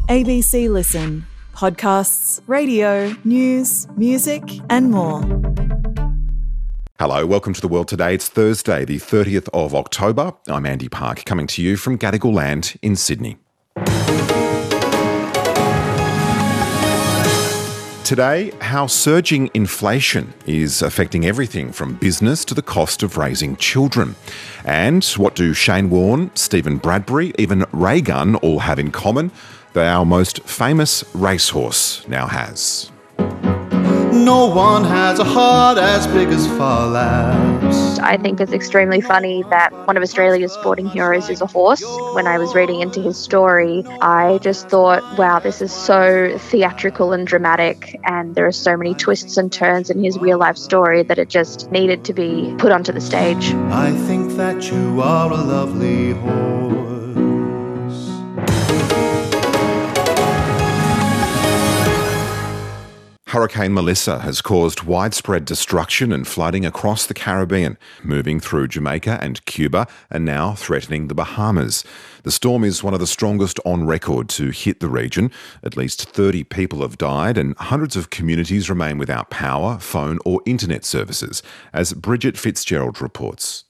ABC Listen. Podcasts, radio, news, music and more. Hello, welcome to The World Today. It's Thursday, the 30th of October. I'm Andy Park, coming to you from Gadigal Land in Sydney. Today, how surging inflation is affecting everything from business to the cost of raising children. And what do Shane Warne, Stephen Bradbury, even Ray Gunn all have in common that our most famous racehorse now has? No one has a heart as big as Far Labs. I think it's extremely funny that one of Australia's sporting heroes is a horse. When I was reading into his story, I just thought, wow, this is so theatrical and dramatic, and there are so many twists and turns in his real life story that it just needed to be put onto the stage. I think that you are a lovely horse. Hurricane Melissa has caused widespread destruction and flooding across the Caribbean, moving through Jamaica and Cuba and now threatening the Bahamas. The storm is one of the strongest on record to hit the region. At least 30 people have died and hundreds of communities remain without power, phone or internet services, as Bridget Fitzgerald reports.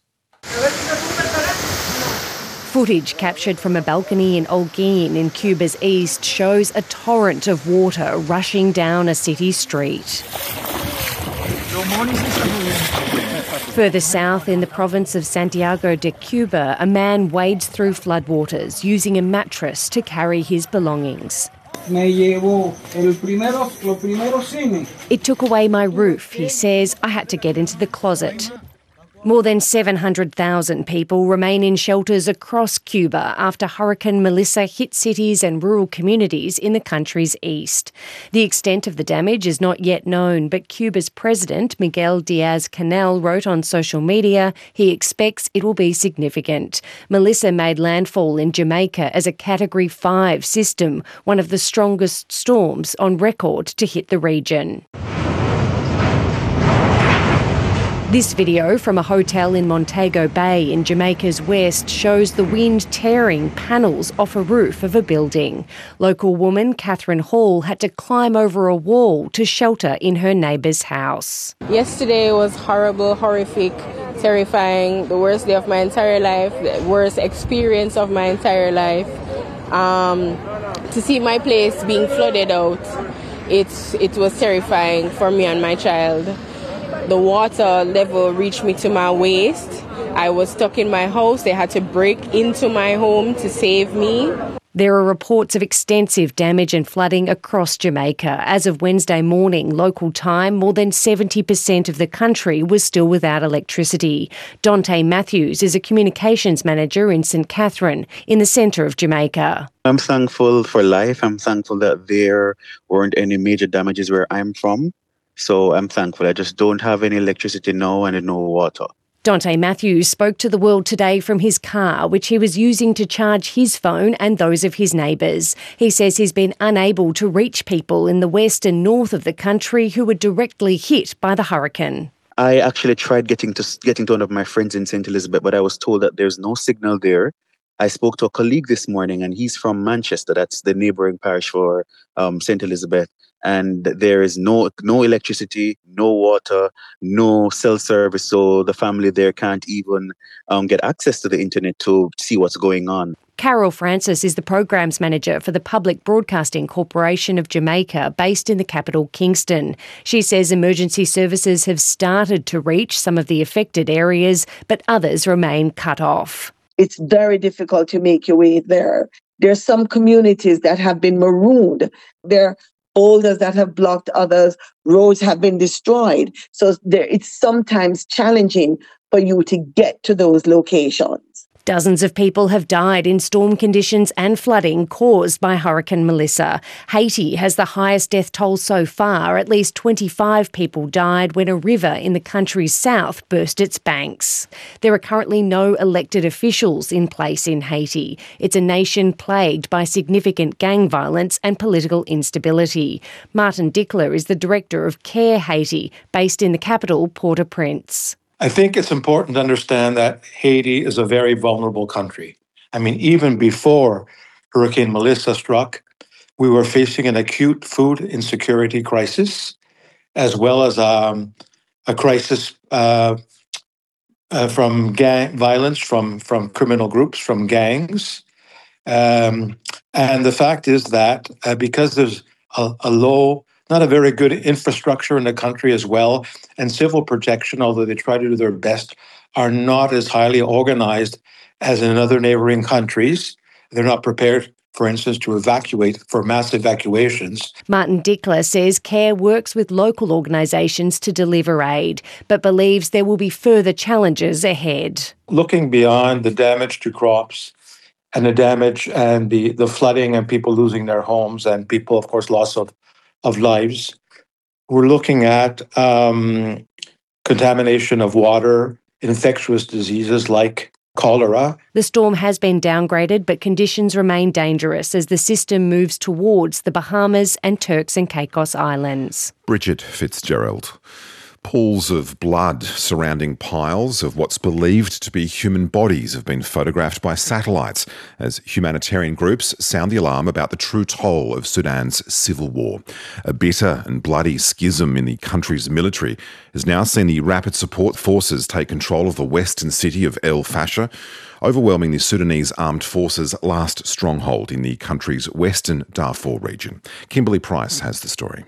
Footage captured from a balcony in Holguín in Cuba's east shows a torrent of water rushing down a city street. Further south in the province of Santiago de Cuba, a man wades through floodwaters using a mattress to carry his belongings. It took away my roof, he says. I had to get into the closet. More than 700,000 people remain in shelters across Cuba after Hurricane Melissa hit cities and rural communities in the country's east. The extent of the damage is not yet known, but Cuba's president, Miguel Diaz-Canel, wrote on social media he expects it will be significant. Melissa made landfall in Jamaica as a Category 5 system, one of the strongest storms on record to hit the region. This video from a hotel in Montego Bay in Jamaica's west shows the wind tearing panels off a roof of a building. Local woman Catherine Hall had to climb over a wall to shelter in her neighbour's house. Yesterday was horrible, horrific, terrifying, the worst day of my entire life, the worst experience of my entire life. To see my place being flooded out, it was terrifying for me and my child. The water level reached me to my waist. I was stuck in my house. They had to break into my home to save me. There are reports of extensive damage and flooding across Jamaica. As of Wednesday morning, local time, more than 70% of the country was still without electricity. Dante Matthews is a communications manager in St Catherine, in the centre of Jamaica. I'm thankful for life. I'm thankful that there weren't any major damages where I'm from. So I'm thankful. I just don't have any electricity now and no water. Dante Matthews spoke to The World Today from his car, which he was using to charge his phone and those of his neighbours. He says he's been unable to reach people in the west and north of the country who were directly hit by the hurricane. I actually tried getting to one of my friends in St. Elizabeth, but I was told that there's no signal there. I spoke to a colleague this morning, and he's from Manchester. That's the neighbouring parish for St. Elizabeth. And there is no electricity, no water, no cell service. So the family there can't even get access to the internet to see what's going on. Carol Francis is the Programs Manager for the Public Broadcasting Corporation of Jamaica, based in the capital, Kingston. She says emergency services have started to reach some of the affected areas, but others remain cut off. It's very difficult to make your way there. There's some communities that have been marooned. There are boulders that have blocked others. Roads have been destroyed. So it's sometimes challenging for you to get to those locations. Dozens of people have died in storm conditions and flooding caused by Hurricane Melissa. Haiti has the highest death toll so far. At least 25 people died when a river in the country's south burst its banks. There are currently no elected officials in place in Haiti. It's a nation plagued by significant gang violence and political instability. Martin Dickler is the director of CARE Haiti, based in the capital, Port-au-Prince. I think it's important to understand that Haiti is a very vulnerable country. I mean, even before Hurricane Melissa struck, we were facing an acute food insecurity crisis, as well as a crisis from gang violence, from criminal groups, from gangs. And the fact is that because there's a low, not a very good infrastructure in the country as well, and civil protection, although they try to do their best, are not as highly organized as in other neighboring countries. They're not prepared, for instance, to evacuate for mass evacuations. Martin Dickler says CARE works with local organisations to deliver aid, but believes there will be further challenges ahead. Looking beyond the damage to crops and the damage and the flooding and people losing their homes and people, of course, loss of lives, we're looking at contamination of water, infectious diseases like cholera. The storm has been downgraded, but conditions remain dangerous as the system moves towards the Bahamas and Turks and Caicos Islands. Bridget Fitzgerald. Pools of blood surrounding piles of what's believed to be human bodies have been photographed by satellites as humanitarian groups sound the alarm about the true toll of Sudan's civil war. A bitter and bloody schism in the country's military has now seen the Rapid Support Forces take control of the western city of El Fasher, overwhelming the Sudanese Armed Forces' last stronghold in the country's western Darfur region. Kimberly Price has the story.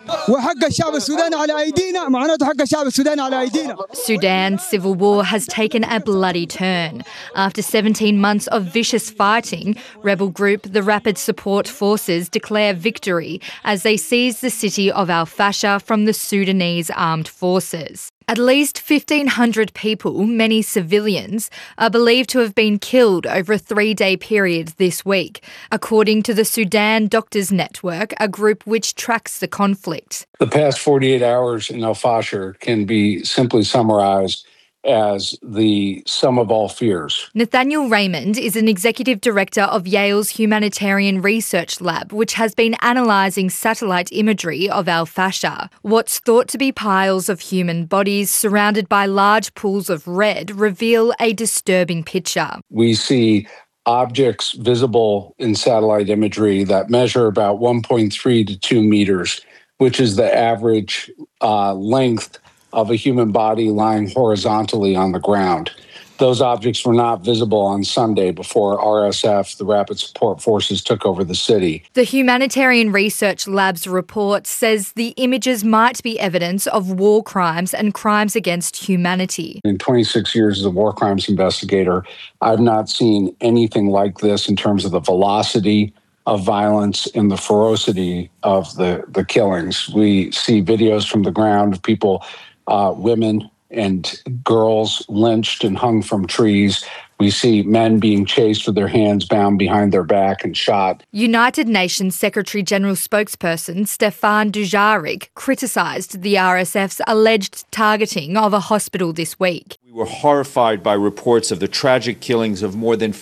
Sudan's civil war has taken a bloody turn. After 17 months of vicious fighting, rebel group the Rapid Support Forces declare victory as they seize the city of Al Fasher from the Sudanese armed forces. At least 1,500 people, many civilians, are believed to have been killed over a 3-day period this week, according to the Sudan Doctors Network, a group which tracks the conflict. The past 48 hours in Al Fasher can be simply summarized as the sum of all fears. Nathaniel Raymond is an executive director of Yale's Humanitarian Research Lab, which has been analysing satellite imagery of Al Fasher. What's thought to be piles of human bodies surrounded by large pools of red reveal a disturbing picture. We see objects visible in satellite imagery that measure about 1.3 to 2 meters, which is the average length of a human body lying horizontally on the ground. Those objects were not visible on Sunday before RSF, the Rapid Support Forces, took over the city. The Humanitarian Research Lab's report says the images might be evidence of war crimes and crimes against humanity. In 26 years as a war crimes investigator, I've not seen anything like this in terms of the velocity of violence and the ferocity of the killings. We see videos from the ground of people, women and girls lynched and hung from trees. We see men being chased with their hands bound behind their back and shot. United Nations Secretary-General spokesperson Stéphane Dujarric criticised the RSF's alleged targeting of a hospital this week. We were horrified by reports of the tragic killings of more than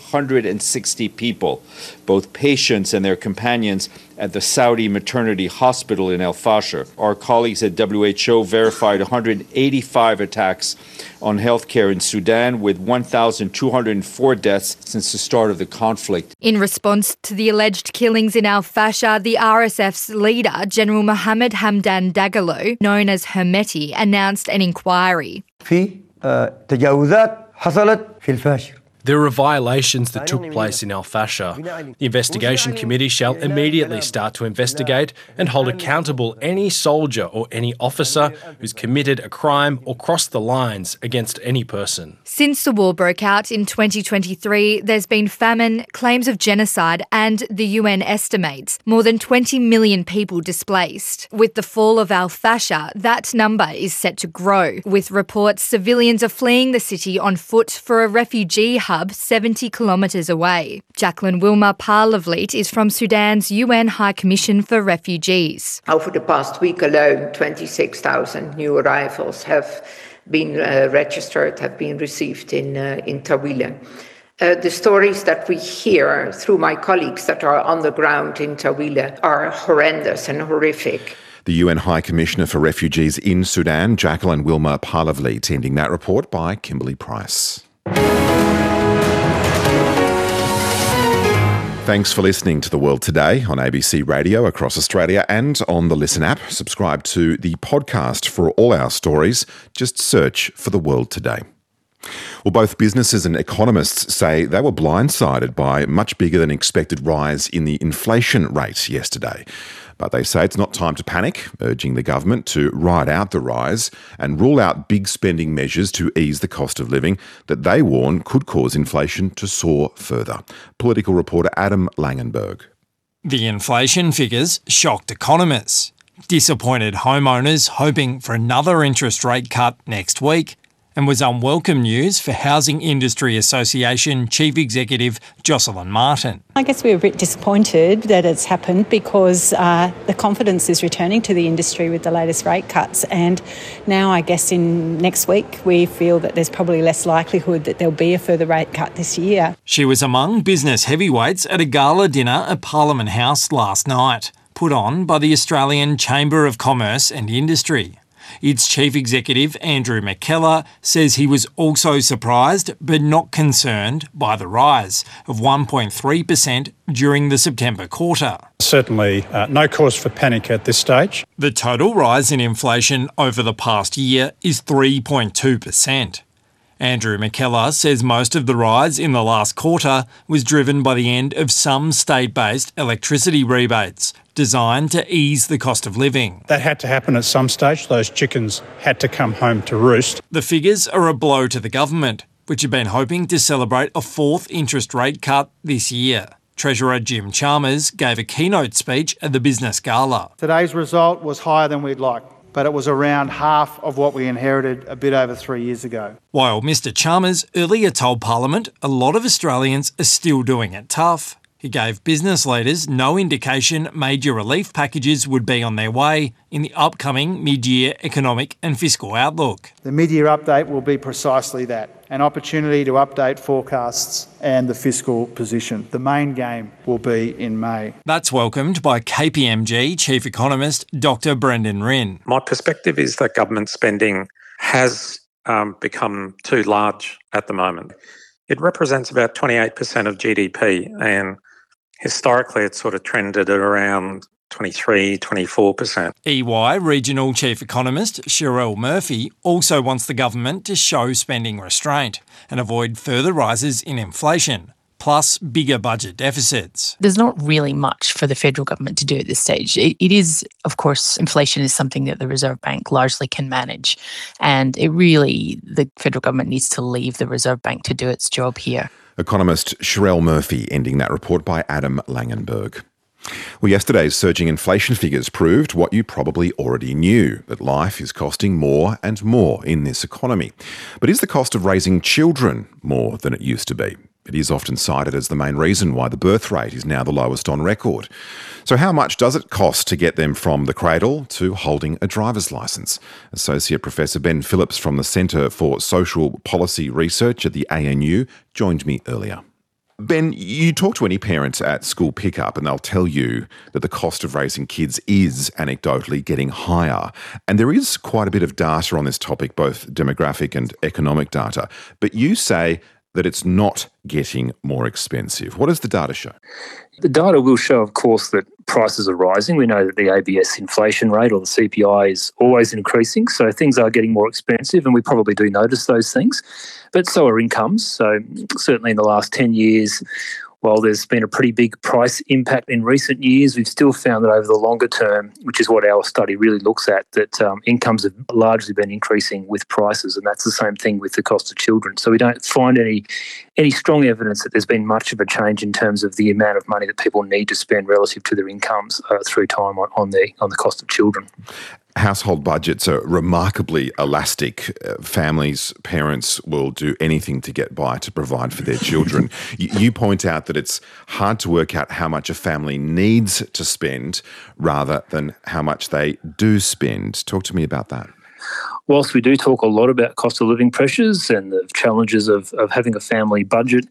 460 people, both patients and their companions, at the Saudi maternity hospital in El Fasher. Our colleagues at WHO verified 185 attacks on healthcare in Sudan, with 1,204 deaths since the start of the conflict. In response to the alleged killings in Al Fasher, the RSF's leader, General Mohammed Hamdan Dagalo, known as Hermeti, announced an inquiry. There are violations that took place in Al Fasher. The investigation committee shall immediately start to investigate and hold accountable any soldier or any officer who's committed a crime or crossed the lines against any person. Since the war broke out in 2023, there's been famine, claims of genocide, and the UN estimates more than 20 million people displaced. With the fall of Al Fasher, that number is set to grow, with reports civilians are fleeing the city on foot for a refugee hub 70 kilometres away. Jacqueline Wilmer-Parlavliet is from Sudan's UN High Commission for Refugees. Over the past week alone, 26,000 new arrivals have been registered, have been received in Tawila. The stories that we hear through my colleagues that are on the ground in Tawila are horrendous and horrific. The UN High Commissioner for Refugees in Sudan, Jacqueline Wilmer-Parlavliet, ending that report by Kimberly Price. Thanks for listening to The World Today on ABC Radio across Australia and on the Listen app. Subscribe to the podcast for all our stories. Just search for The World Today. Well, both businesses and economists say they were blindsided by a much bigger than expected rise in the inflation rate yesterday. But they say it's not time to panic, urging the government to ride out the rise and rule out big spending measures to ease the cost of living that they warn could cause inflation to soar further. Political reporter Adam Langenberg. The inflation figures shocked economists. Disappointed homeowners hoping for another interest rate cut next week, and was unwelcome news for Housing Industry Association Chief Executive Jocelyn Martin. I guess we're a bit disappointed that it's happened because the confidence is returning to the industry with the latest rate cuts, and now I guess in next week we feel that there's probably less likelihood that there'll be a further rate cut this year. She was among business heavyweights at a gala dinner at Parliament House last night, put on by the Australian Chamber of Commerce and Industry. Its chief executive, Andrew McKellar, says he was also surprised but not concerned by the rise of 1.3% during the September quarter. Certainly no cause for panic at this stage. The total rise in inflation over the past year is 3.2%. Andrew McKellar says most of the rise in the last quarter was driven by the end of some state-based electricity rebates designed to ease the cost of living. That had to happen at some stage. Those chickens had to come home to roost. The figures are a blow to the government, which had been hoping to celebrate a fourth interest rate cut this year. Treasurer Jim Chalmers gave a keynote speech at the Business Gala. Today's result was higher than we'd like, but it was around half of what we inherited a bit over 3 years ago. While Mr Chalmers earlier told Parliament a lot of Australians are still doing it tough, he gave business leaders no indication major relief packages would be on their way in the upcoming mid-year economic and fiscal outlook. The mid-year update will be precisely that, an opportunity to update forecasts and the fiscal position. The main game will be in May. That's welcomed by KPMG Chief Economist Dr Brendan Rinn. My perspective is that government spending has become too large at the moment. It represents about 28% of GDP, and historically it's sort of trended at around 23, 24%. EY Regional Chief Economist Sherelle Murphy also wants the government to show spending restraint and avoid further rises in inflation, plus bigger budget deficits. There's not really much for the federal government to do at this stage. It is, of course, inflation is something that the Reserve Bank largely can manage, and the federal government needs to leave the Reserve Bank to do its job here. Economist Sherelle Murphy ending that report by Adam Langenberg. Well, yesterday's surging inflation figures proved what you probably already knew, that life is costing more and more in this economy. But is the cost of raising children more than it used to be? It is often cited as the main reason why the birth rate is now the lowest on record. So how much does it cost to get them from the cradle to holding a driver's licence? Associate Professor Ben Phillips from the Centre for Social Policy Research at the ANU joined me earlier. Ben, you talk to any parent at school pickup and they'll tell you that the cost of raising kids is anecdotally getting higher. And there is quite a bit of data on this topic, both demographic and economic data. But you say that it's not getting more expensive. What does the data show? The data will show, of course, that prices are rising. We know that the ABS inflation rate, or the CPI, is always increasing, so things are getting more expensive, and we probably do notice those things. But so are incomes. So certainly in the last 10 years, while there's been a pretty big price impact in recent years, we've still found that over the longer term, which is what our study really looks at, that incomes have largely been increasing with prices, and that's the same thing with the cost of children. So we don't find any strong evidence that there's been much of a change in terms of the amount of money that people need to spend relative to their incomes through time on the cost of children. Household budgets are remarkably elastic. Families, parents will do anything to get by to provide for their children. You point out that it's hard to work out how much a family needs to spend rather than how much they do spend. Talk to me about that. Whilst we do talk a lot about cost of living pressures and the challenges of having a family budget,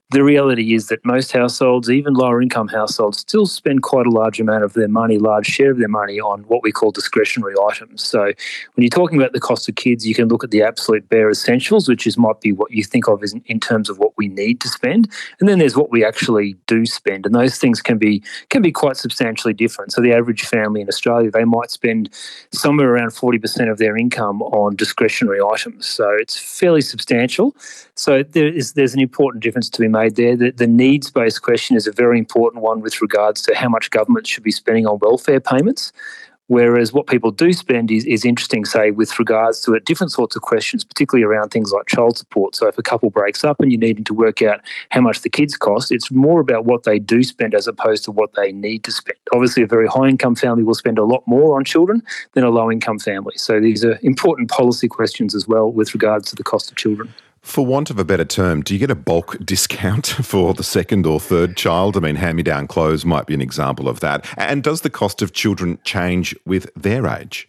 The reality is that most households, even lower income households, still spend quite a large amount of their money, large share of their money on what we call discretionary items. So when you're talking about the cost of kids, you can look at the absolute bare essentials, which might be what you think of as in terms of what we need to spend. And then there's what we actually do spend. And those things can be quite substantially different. So the average family in Australia, they might spend somewhere around 40% of their income on discretionary items. So it's fairly substantial. So there's an important difference to be made there. The needs-based question is a very important one with regards to how much government should be spending on welfare payments, whereas what people do spend is interesting, say, with regards to different sorts of questions, particularly around things like child support. So if a couple breaks up and you're needing to work out how much the kids cost, it's more about what they do spend as opposed to what they need to spend. Obviously, a very high-income family will spend a lot more on children than a low-income family. So these are important policy questions as well with regards to the cost of children. For want of a better term, do you get a bulk discount for the second or third child? I mean, hand-me-down clothes might be an example of that. And does the cost of children change with their age?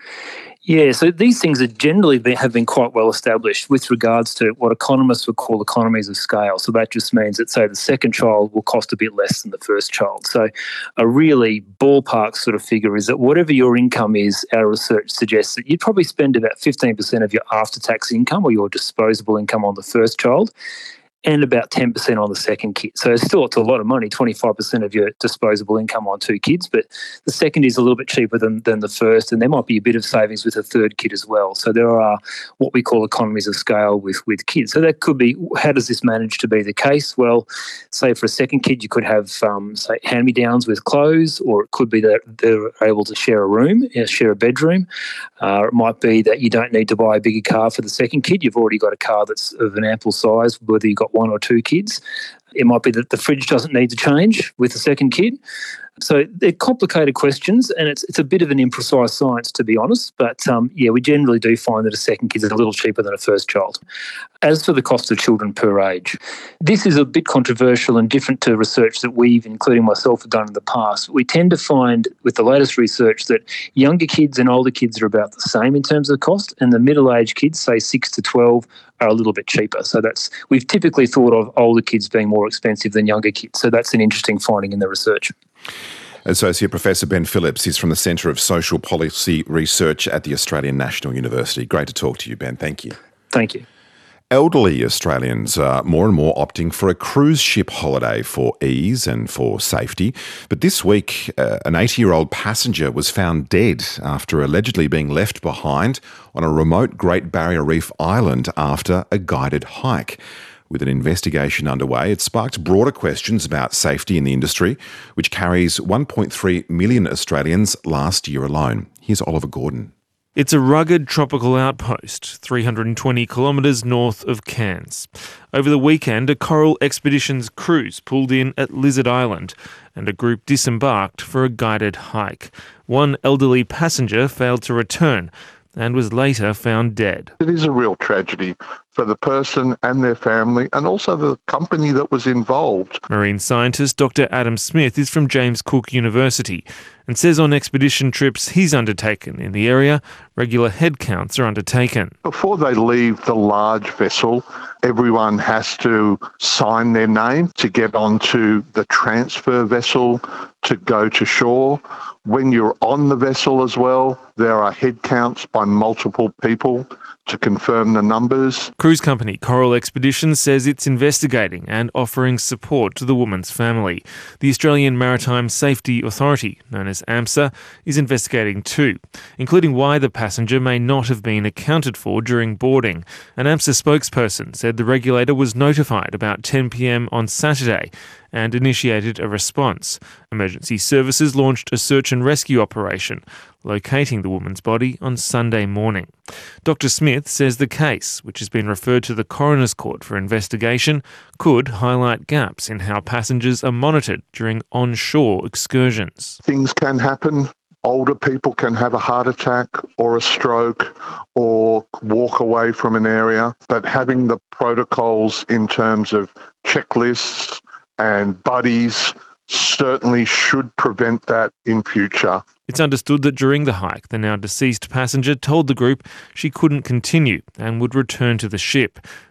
Yeah, so these things have been quite well established with regards to what economists would call economies of scale. So that just means that, say, the second child will cost a bit less than the first child. So a really ballpark sort of figure is that whatever your income is, our research suggests that you'd probably spend about 15% of your after-tax income or your disposable income on the first child, and about 10% on the second kid. So it's a lot of money, 25% of your disposable income on two kids, but the second is a little bit cheaper than the first, and there might be a bit of savings with a third kid as well. So there are what we call economies of scale with kids. So that could be, how does this manage to be the case? Well, say for a second kid, you could have, say, hand-me-downs with clothes, or it could be that they're able to share a room, share a bedroom. It might be that you don't need to buy a bigger car for the second kid. You've already got a car that's of an ample size, whether you've got one or two kids. It might be that the fridge doesn't need to change with the second kid. So they're complicated questions, and it's a bit of an imprecise science, to be honest. But we generally do find that a second kid is a little cheaper than a first child. As for the cost of children per age, this is a bit controversial and different to research that we've, including myself, have done in the past. We tend to find with the latest research that younger kids and older kids are about the same in terms of cost, and the middle-aged kids, say 6 to 12, are a little bit cheaper. So we've typically thought of older kids being more expensive than younger kids. So that's an interesting finding in the research. Associate Professor Ben Phillips is from the Centre of Social Policy Research at the Australian National University. Great to talk to you, Ben. Thank you. Thank you. Elderly Australians are more and more opting for a cruise ship holiday for ease and for safety. But this week, an 80-year-old passenger was found dead after allegedly being left behind on a remote Great Barrier Reef island after a guided hike. With an investigation underway, it sparked broader questions about safety in the industry, which carries 1.3 million Australians last year alone. Here's Oliver Gordon. It's a rugged tropical outpost, 320 kilometres north of Cairns. Over the weekend, a Coral Expeditions cruise pulled in at Lizard Island and a group disembarked for a guided hike. One elderly passenger failed to return and was later found dead. It is a real tragedy for the person and their family, and also the company that was involved. Marine scientist Dr. Adam Smith is from James Cook University and says on expedition trips he's undertaken in the area, regular head counts are undertaken. Before they leave the large vessel, everyone has to sign their name to get onto the transfer vessel to go to shore. When you're on the vessel as well, there are head counts by multiple people to confirm the numbers. Cruise company Coral Expeditions says it's investigating and offering support to the woman's family. The Australian Maritime Safety Authority, known as AMSA, is investigating too, including why the passenger may not have been accounted for during boarding. An AMSA spokesperson said the regulator was notified about 10 p.m. on Saturday and initiated a response. Emergency services launched a search and rescue operation, locating the woman's body on Sunday morning. Dr. Smith says the case, which has been referred to the Coroner's Court for investigation, could highlight gaps in how passengers are monitored during onshore excursions. Things can happen. Older people can have a heart attack or a stroke or walk away from an area, but having the protocols in terms of checklists and buddies certainly should prevent that in future. It's understood that during the hike, the now deceased passenger told the group she couldn't continue and would return to the ship.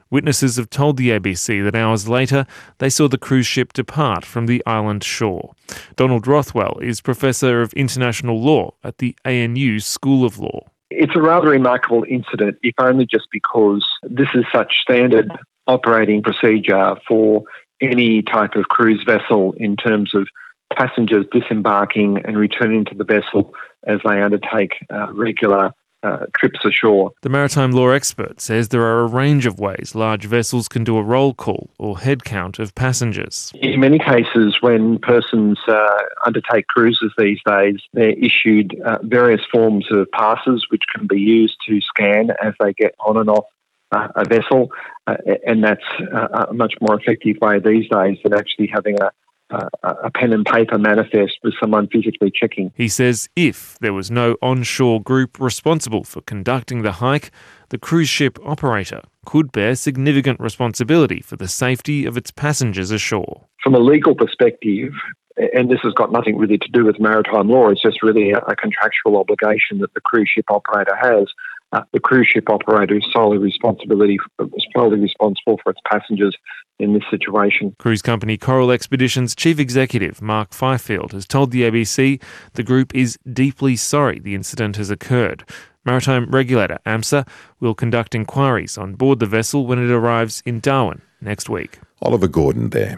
Witnesses have told the ABC that hours later they saw the cruise ship depart from the island shore. Donald Rothwell is Professor of International Law at the ANU School of Law. It's a rather remarkable incident, if only just because this is such standard operating procedure for any type of cruise vessel in terms of passengers disembarking and returning to the vessel as they undertake regular trips ashore. The maritime law expert says there are a range of ways large vessels can do a roll call or head count of passengers. In many cases, when persons undertake cruises these days, they're issued various forms of passes which can be used to scan as they get on and off a vessel, and that's a much more effective way these days than actually having a pen and paper manifest with someone physically checking. He says if there was no onshore group responsible for conducting the hike, the cruise ship operator could bear significant responsibility for the safety of its passengers ashore. From a legal perspective, and this has got nothing really to do with maritime law, it's just really a contractual obligation that the cruise ship operator has. The cruise ship operator is solely responsible for its passengers in this situation. Cruise company Coral Expeditions Chief Executive Mark Fifield has told the ABC the group is deeply sorry the incident has occurred. Maritime regulator AMSA will conduct inquiries on board the vessel when it arrives in Darwin next week. Oliver Gordon there.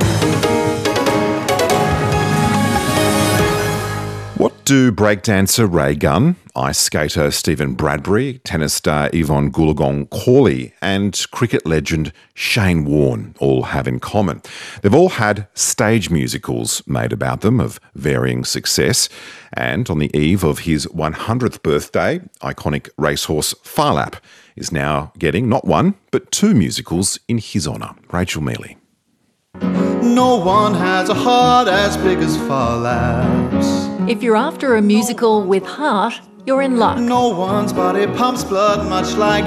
What do breakdancer Ray Gunn, ice skater Stephen Bradbury, tennis star Yvonne Goolagong-Cawley and cricket legend Shane Warne all have in common? They've all had stage musicals made about them of varying success, and on the eve of his 100th birthday, iconic racehorse Phar Lap is now getting not one but two musicals in his honour. Rachel Mealy. No one has a heart as big as Phar Lap's. If you're after a musical with heart, you're in luck. No one's body pumps blood much like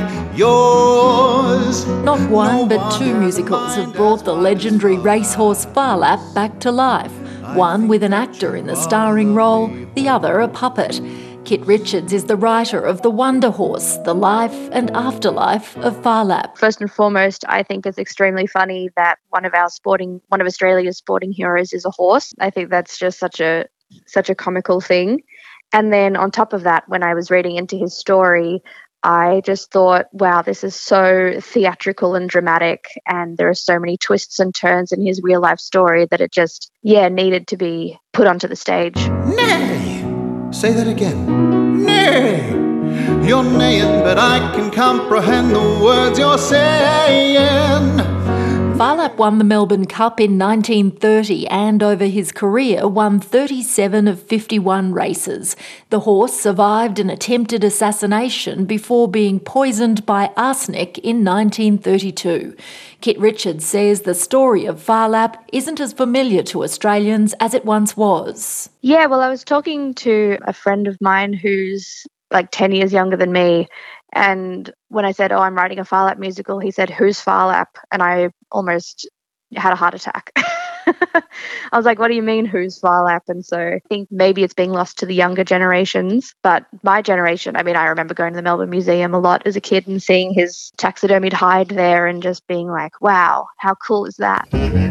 yours. Not one, but two musicals have brought the legendary racehorse Phar Lap back to life. One with an actor in the starring role, the other a puppet. Kit Richards is the writer of The Wonder Horse, the life and afterlife of Phar Lap. First and foremost, I think it's extremely funny that one of Australia's sporting heroes is a horse. I think that's just such a comical thing. And then on top of that, when I was reading into his story, I just thought, wow, this is so theatrical and dramatic, and there are so many twists and turns in his real life story that it just, needed to be put onto the stage. Nay! Say that again. Nay! You're neighing, but I can comprehend the words you're saying. Phar Lap won the Melbourne Cup in 1930 and over his career won 37 of 51 races. The horse survived an attempted assassination before being poisoned by arsenic in 1932. Kit Richards says the story of Phar Lap isn't as familiar to Australians as it once was. Yeah, well, I was talking to a friend of mine who's like 10 years younger than me, and when I said, I'm writing a Phar Lap musical, he said, who's Phar Lap? And I almost had a heart attack. I was like, what do you mean, who's Phar Lap? And so I think maybe it's being lost to the younger generations. But my generation, I remember going to the Melbourne Museum a lot as a kid and seeing his taxidermied hide there and just being like, wow, how cool is that?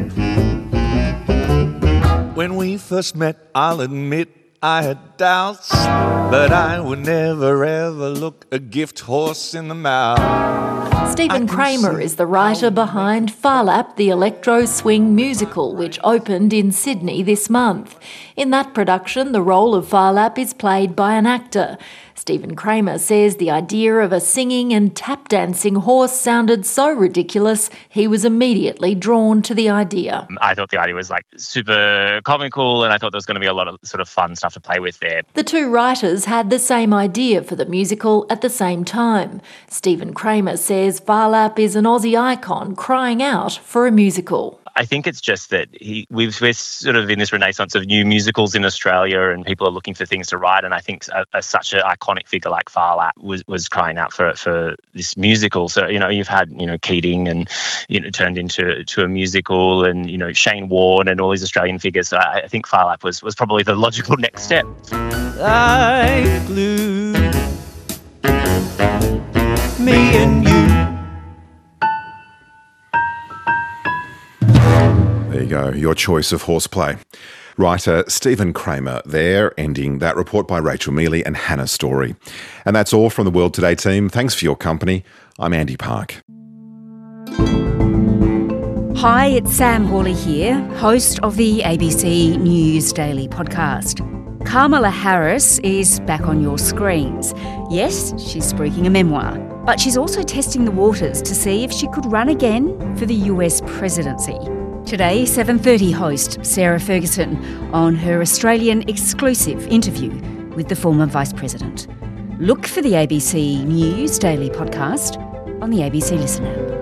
When we first met, I'll admit I had doubts, but I would never ever look a gift horse in the mouth. Stephen Kramer is the writer behind Phar Lap, the electro swing musical, which opened in Sydney this month. In that production, the role of Phar Lap is played by an actor. Stephen Kramer says the idea of a singing and tap dancing horse sounded so ridiculous, he was immediately drawn to the idea. I thought the idea was super comical, and I thought there was going to be a lot of sort of fun stuff to play with there. The two writers had the same idea for the musical at the same time. Stephen Kramer says Phar Lap is an Aussie icon crying out for a musical. I think it's just that we're sort of in this renaissance of new musicals in Australia, and people are looking for things to write. And I think such an iconic figure like Phar Lap was crying out for this musical. So you've had Keating and turned into a musical, and Shane Warne and all these Australian figures. So I think Phar Lap was probably the logical next step. Like glue, me and you. you go, your choice of horseplay. Writer Stephen Kramer there, ending that report by Rachel Mealy and Hannah Story. And that's all from the World Today team. Thanks for your company. I'm Andy Park. Hi, it's Sam Hawley here, host of the ABC News Daily podcast. Kamala Harris is back on your screens. Yes, she's spruiking a memoir, but she's also testing the waters to see if she could run again for the US presidency. Today, 7:30 host Sarah Ferguson on her Australian exclusive interview with the former Vice President. Look for the ABC News Daily podcast on the ABC Listen app.